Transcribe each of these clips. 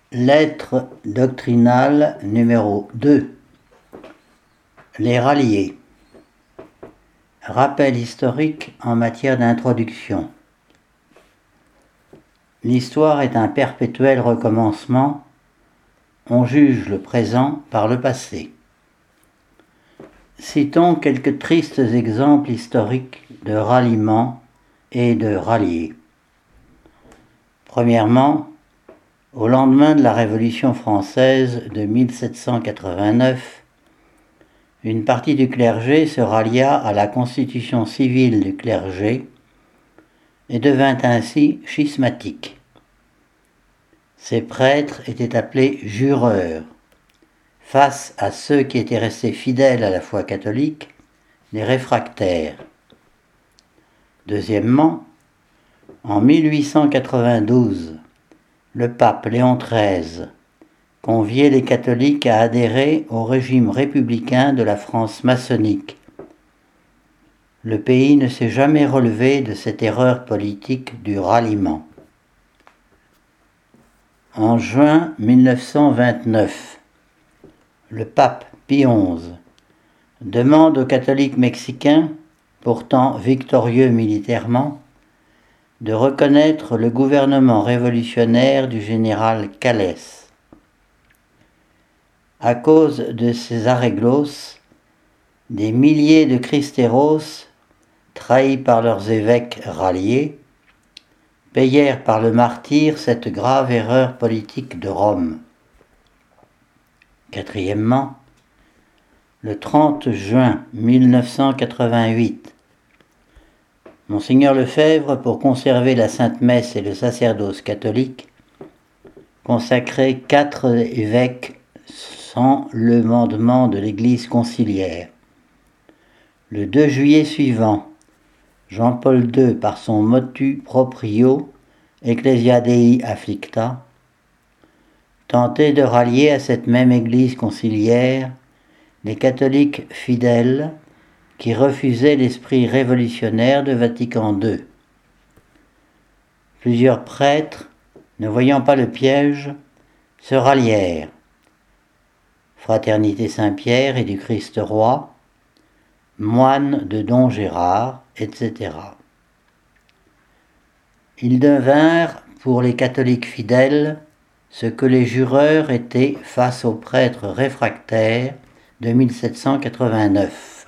Lettre doctrinale numéro 2. Les ralliés. Rappel historique en matière d'introduction. L'histoire est un perpétuel recommencement. On juge le présent par le passé. Citons quelques tristes exemples historiques de ralliement et de ralliés. Premièrement, au lendemain de la Révolution française de 1789, une partie du clergé se rallia à la constitution civile du clergé et devint ainsi schismatique. Ces prêtres étaient appelés jureurs, face à ceux qui étaient restés fidèles à la foi catholique, les réfractaires. Deuxièmement, en 1892, le pape Léon XIII conviait les catholiques à adhérer au régime républicain de la France maçonnique. Le pays ne s'est jamais relevé de cette erreur politique du ralliement. En juin 1929, le pape Pie XI demande aux catholiques mexicains, pourtant victorieux militairement, de reconnaître le gouvernement révolutionnaire du général Calles. À cause de ces arreglos, des milliers de cristeros, trahis par leurs évêques ralliés, payèrent par le martyre cette grave erreur politique de Rome. Quatrièmement, le 30 juin 1988, Monseigneur Lefebvre, pour conserver la Sainte Messe et le sacerdoce catholique, consacrait 4 évêques sans le mandement de l'Église conciliaire. Le 2 juillet suivant, Jean-Paul II, par son motu proprio Ecclesia Dei Afflicta, tentait de rallier à cette même Église conciliaire les catholiques fidèles qui refusaient l'esprit révolutionnaire de Vatican II. Plusieurs prêtres, ne voyant pas le piège, se rallièrent. Fraternité Saint-Pierre et du Christ Roi, moines de Don Gérard, etc. Ils devinrent, pour les catholiques fidèles, ce que les jureurs étaient face aux prêtres réfractaires de 1789.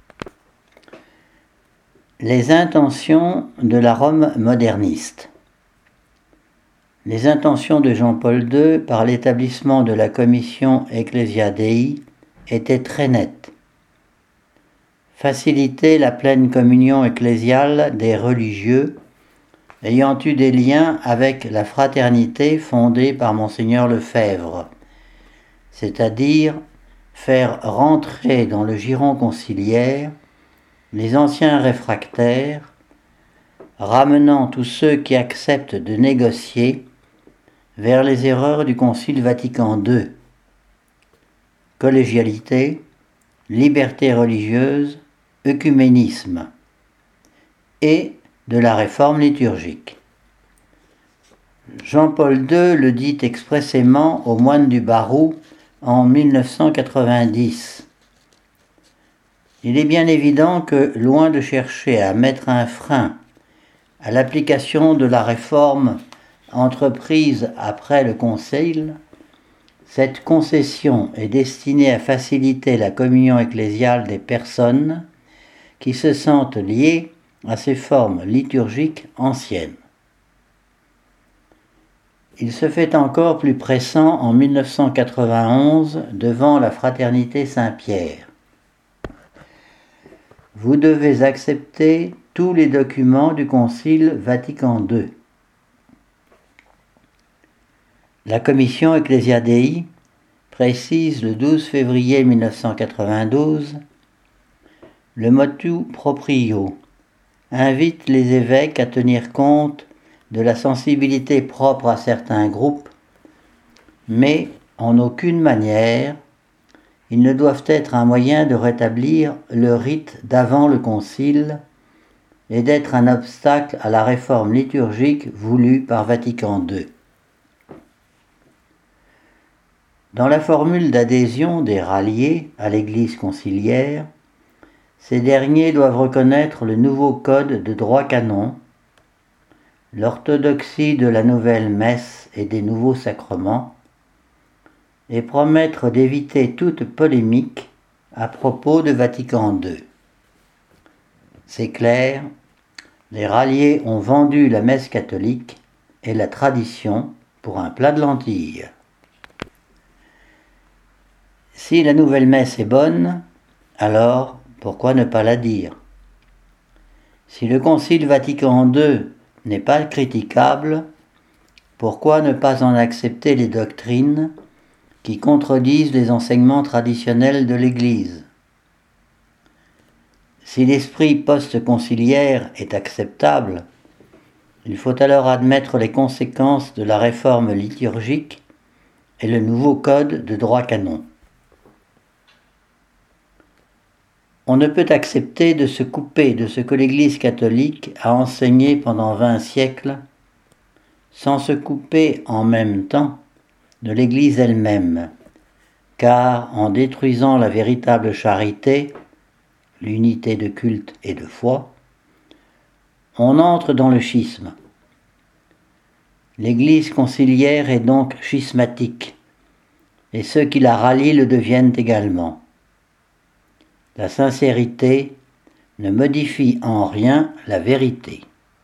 Les intentions de la Rome moderniste. Les intentions de Jean-Paul II par l'établissement de la commission Ecclesia Dei étaient très nettes. Faciliter la pleine communion ecclésiale des religieux ayant eu des liens avec la fraternité fondée par Monseigneur Lefebvre, c'est-à-dire faire rentrer dans le giron conciliaire les anciens réfractaires, ramenant tous ceux qui acceptent de négocier vers les erreurs du Concile Vatican II. Collégialité, liberté religieuse, œcuménisme et de la réforme liturgique. Jean-Paul II le dit expressément aux moines du Barroux en 1990. Il est bien évident que, loin de chercher à mettre un frein à l'application de la réforme entreprise après le Concile, cette concession est destinée à faciliter la communion ecclésiale des personnes qui se sentent liées à ces formes liturgiques anciennes. Il se fait encore plus pressant en 1991 devant la Fraternité Saint-Pierre. Vous devez accepter tous les documents du Concile Vatican II. La commission Ecclesia Dei précise le 12 février 1992 le motu proprio invite les évêques à tenir compte de la sensibilité propre à certains groupes, mais en aucune manière ils ne doivent être un moyen de rétablir le rite d'avant le concile et d'être un obstacle à la réforme liturgique voulue par Vatican II. Dans la formule d'adhésion des ralliés à l'Église conciliaire, ces derniers doivent reconnaître le nouveau code de droit canon, l'orthodoxie de la nouvelle messe et des nouveaux sacrements, et promettre d'éviter toute polémique à propos de Vatican II. C'est clair, les ralliés ont vendu la messe catholique et la tradition pour un plat de lentilles. Si la nouvelle messe est bonne, alors pourquoi ne pas la dire? Si le Concile Vatican II n'est pas critiquable, pourquoi ne pas en accepter les doctrines qui contredisent les enseignements traditionnels de l'Église? Si l'esprit post-conciliaire est acceptable, il faut alors admettre les conséquences de la réforme liturgique et le nouveau code de droit canon. On ne peut accepter de se couper de ce que l'Église catholique a enseigné pendant 20 siècles, sans se couper en même temps de l'Église elle-même, car en détruisant la véritable charité, l'unité de culte et de foi, on entre dans le schisme. L'Église conciliaire est donc schismatique, et ceux qui la rallient le deviennent également. La sincérité ne modifie en rien la vérité.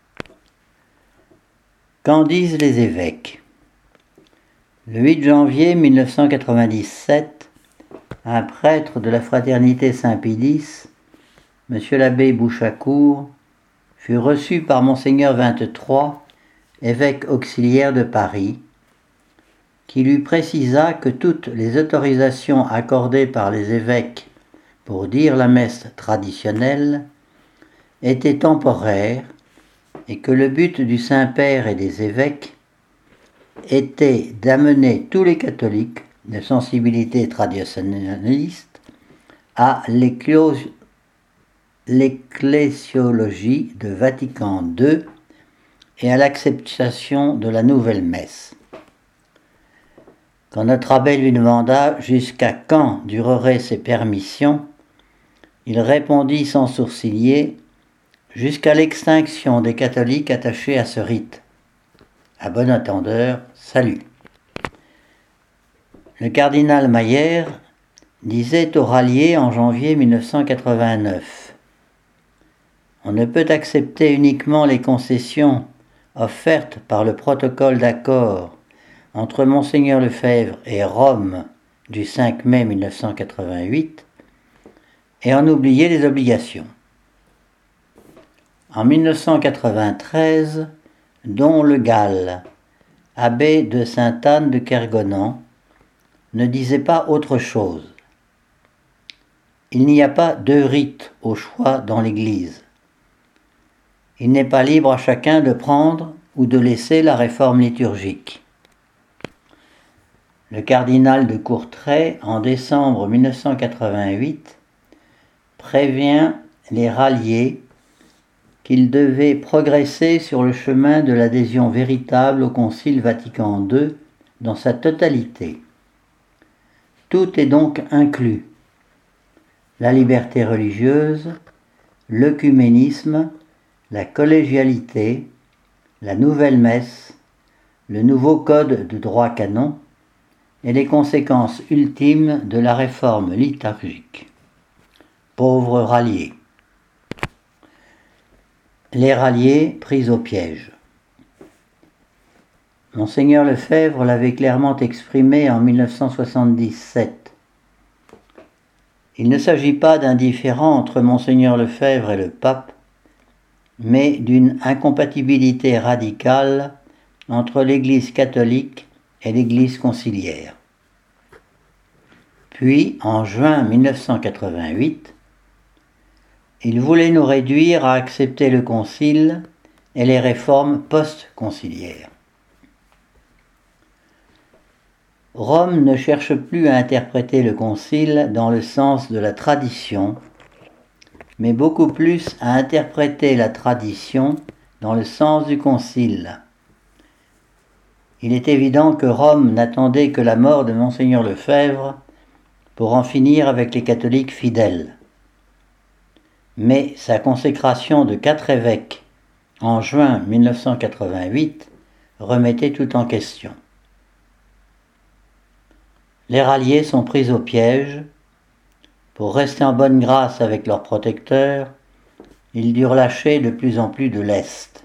Qu'en disent les évêques? Le 8 janvier 1997, un prêtre de la fraternité Saint-Pédis, M. l'abbé Bouchacourt, fut reçu par Monseigneur 23, évêque auxiliaire de Paris, qui lui précisa que toutes les autorisations accordées par les évêques pour dire la messe traditionnelle étaient temporaires et que le but du Saint-Père et des évêques était d'amener tous les catholiques de sensibilité traditionnaliste à l'ecclésiologie de Vatican II et à l'acceptation de la nouvelle messe. Quand notre abbé lui demanda jusqu'à quand dureraient ces permissions, il répondit sans sourciller « Jusqu'à l'extinction des catholiques attachés à ce rite. À bon entendeur, salut ». Le cardinal Mayer disait aux ralliés en janvier 1989 « On ne peut accepter uniquement les concessions offertes par le protocole d'accord entre Monseigneur Lefebvre et Rome du 5 mai 1988 et en oublier les obligations. En 1993, Don Le Gall, abbé de Sainte-Anne de Kergonan, ne disait pas autre chose. Il n'y a pas deux rites au choix dans l'Église. Il n'est pas libre à chacun de prendre ou de laisser la réforme liturgique. Le cardinal de Courtrai, en décembre 1988, prévient les ralliés qu'ils devaient progresser sur le chemin de l'adhésion véritable au Concile Vatican II dans sa totalité. Tout est donc inclus. La liberté religieuse, l'œcuménisme, la collégialité, la nouvelle messe, le nouveau code de droit canon et les conséquences ultimes de la réforme liturgique. Pauvres ralliés. Les ralliés pris au piège. Monseigneur Lefebvre l'avait clairement exprimé en 1977. Il ne s'agit pas d'un différend entre Monseigneur Lefebvre et le pape, mais d'une incompatibilité radicale entre l'Église catholique et l'Église conciliaire. Puis, en juin 1988, il voulait nous réduire à accepter le concile et les réformes post-conciliaires. Rome ne cherche plus à interpréter le concile dans le sens de la tradition, mais beaucoup plus à interpréter la tradition dans le sens du concile. Il est évident que Rome n'attendait que la mort de Monseigneur Lefebvre pour en finir avec les catholiques fidèles. Mais sa consécration de 4 évêques en juin 1988 remettait tout en question. Les ralliés sont pris au piège. Pour rester en bonne grâce avec leur protecteur, ils durent lâcher de plus en plus de lest.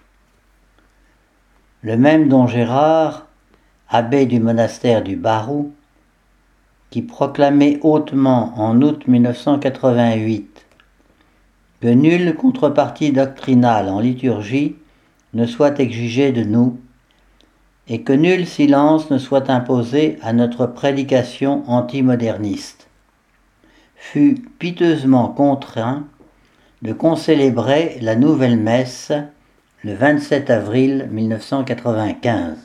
Le même don Gérard, abbé du monastère du Barou, qui proclamait hautement en août 1988 que nulle contrepartie doctrinale en liturgie ne soit exigée de nous et que nul silence ne soit imposé à notre prédication antimoderniste, fut piteusement contraint de concélébrer la nouvelle messe le 27 avril 1995.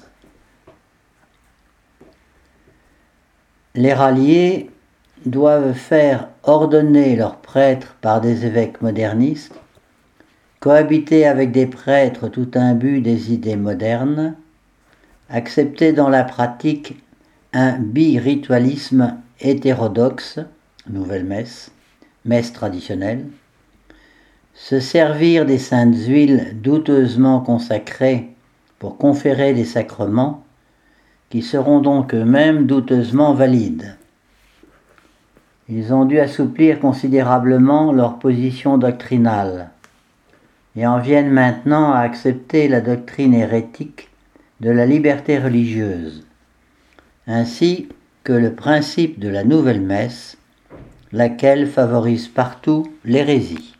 Les ralliés doivent faire ordonner leurs prêtres par des évêques modernistes, cohabiter avec des prêtres tout imbus des idées modernes, accepter dans la pratique un biritualisme hétérodoxe, nouvelle messe, messe traditionnelle, se servir des saintes huiles douteusement consacrées pour conférer des sacrements qui seront donc eux-mêmes douteusement valides. Ils ont dû assouplir considérablement leur position doctrinale et en viennent maintenant à accepter la doctrine hérétique de la liberté religieuse, ainsi que le principe de la nouvelle messe, laquelle favorise partout l'hérésie.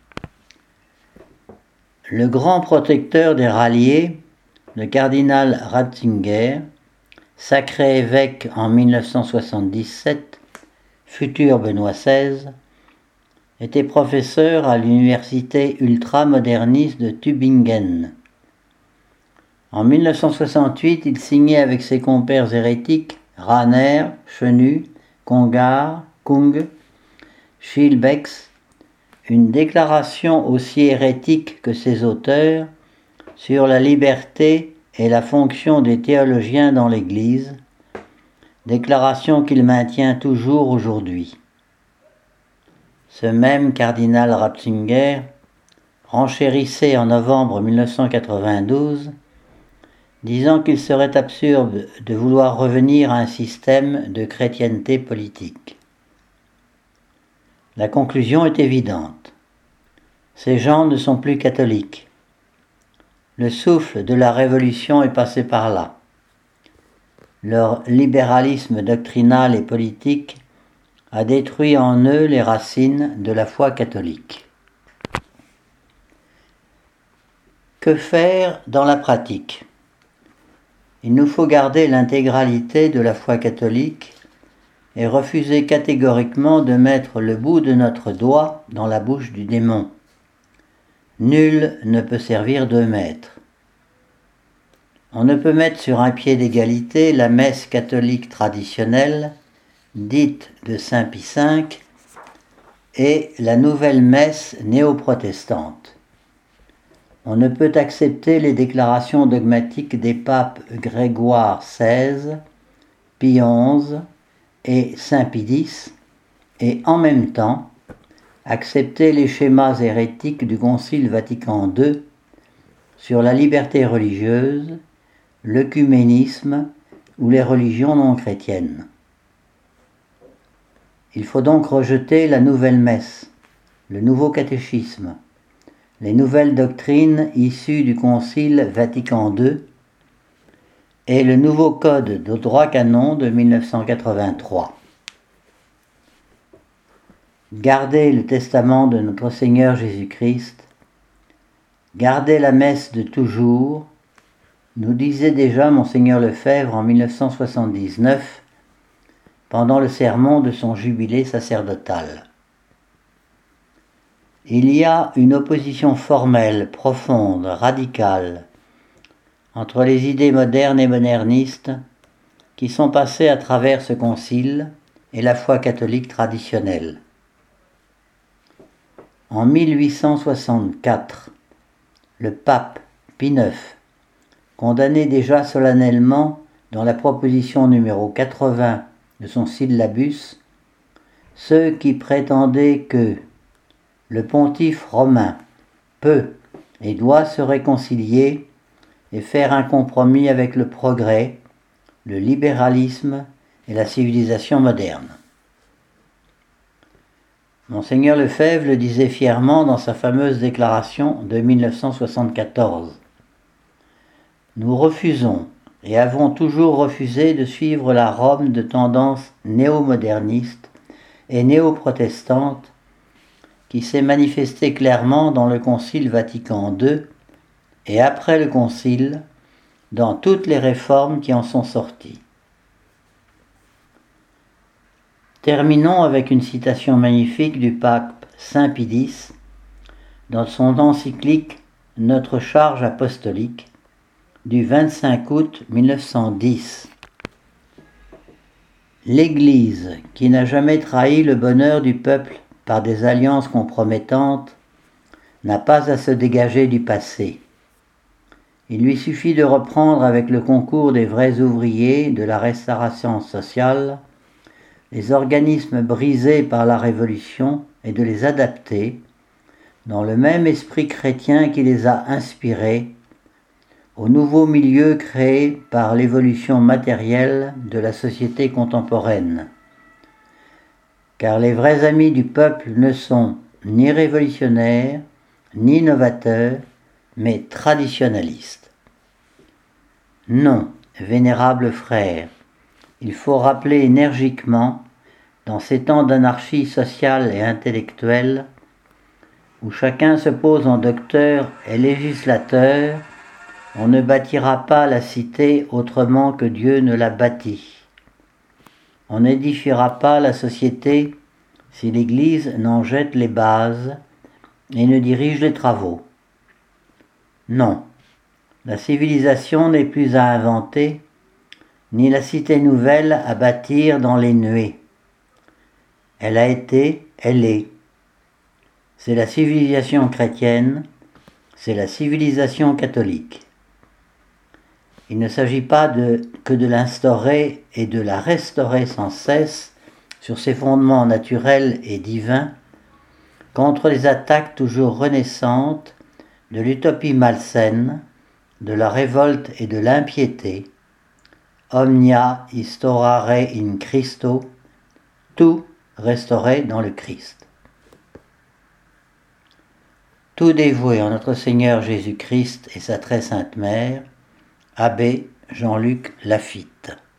Le grand protecteur des ralliés, le cardinal Ratzinger, sacré évêque en 1977, futur Benoît XVI, était professeur à l'université ultramoderniste de Tübingen. En 1968, il signait avec ses compères hérétiques Rahner, Chenu, Congar, Kung, Schillebeeckx une déclaration aussi hérétique que ses auteurs sur la liberté et la fonction des théologiens dans l'Église, déclaration qu'il maintient toujours aujourd'hui. Ce même cardinal Ratzinger renchérissait en novembre 1992, disant qu'il serait absurde de vouloir revenir à un système de chrétienté politique. La conclusion est évidente. Ces gens ne sont plus catholiques. Le souffle de la Révolution est passé par là. Leur libéralisme doctrinal et politique a détruit en eux les racines de la foi catholique. Que faire dans la pratique ? Il nous faut garder l'intégralité de la foi catholique et refuser catégoriquement de mettre le bout de notre doigt dans la bouche du démon. Nul ne peut servir de maître. On ne peut mettre sur un pied d'égalité la messe catholique traditionnelle, dite de Saint Pie V, et la nouvelle messe néo-protestante. On ne peut accepter les déclarations dogmatiques des papes Grégoire XVI, Pie XI et Saint Pie X, et en même temps accepter les schémas hérétiques du Concile Vatican II sur la liberté religieuse, l'œcuménisme ou les religions non chrétiennes. Il faut donc rejeter la nouvelle messe, le nouveau catéchisme, les nouvelles doctrines issues du Concile Vatican II et le nouveau code de droit canon de 1983. Gardez le testament de notre Seigneur Jésus-Christ, gardez la messe de toujours, nous disait déjà Monseigneur Lefebvre en 1979, pendant le sermon de son jubilé sacerdotal. Il y a une opposition formelle, profonde, radicale, entre les idées modernes et modernistes qui sont passées à travers ce concile et la foi catholique traditionnelle. En 1864, le pape Pie IX condamnait déjà solennellement dans la proposition numéro 80 de son syllabus, ceux qui prétendaient que le pontife romain peut et doit se réconcilier et faire un compromis avec le progrès, le libéralisme et la civilisation moderne. Monseigneur Lefebvre le disait fièrement dans sa fameuse déclaration de 1974. Nous refusons et avons toujours refusé de suivre la Rome de tendance néo-moderniste et néo-protestante qui s'est manifestée clairement dans le Concile Vatican II et après le Concile, dans toutes les réformes qui en sont sorties. Terminons avec une citation magnifique du pape Saint Pie X dans son encyclique Notre charge apostolique du 25 août 1910. L'Église, qui n'a jamais trahi le bonheur du peuple par des alliances compromettantes, n'a pas à se dégager du passé. Il lui suffit de reprendre avec le concours des vrais ouvriers de la restauration sociale les organismes brisés par la Révolution et de les adapter, dans le même esprit chrétien qui les a inspirés, au nouveau milieu créé par l'évolution matérielle de la société contemporaine. Car les vrais amis du peuple ne sont ni révolutionnaires, ni novateurs, mais traditionnalistes. Non, vénérables frères, il faut rappeler énergiquement, dans ces temps d'anarchie sociale et intellectuelle, où chacun se pose en docteur et législateur, on ne bâtira pas la cité autrement que Dieu ne l'a bâtie. On n'édifiera pas la société si l'Église n'en jette les bases et ne dirige les travaux. Non, la civilisation n'est plus à inventer, ni la cité nouvelle à bâtir dans les nuées. Elle a été, elle est. C'est la civilisation chrétienne, c'est la civilisation catholique. Il ne s'agit pas que de l'instaurer et de la restaurer sans cesse sur ses fondements naturels et divins, contre les attaques toujours renaissantes de l'utopie malsaine, de la révolte et de l'impiété. Omnia instaurare in Christo, tout restauré dans le Christ. Tout dévoué en notre Seigneur Jésus-Christ et sa très sainte Mère, Abbé Jean-Luc Laffitte.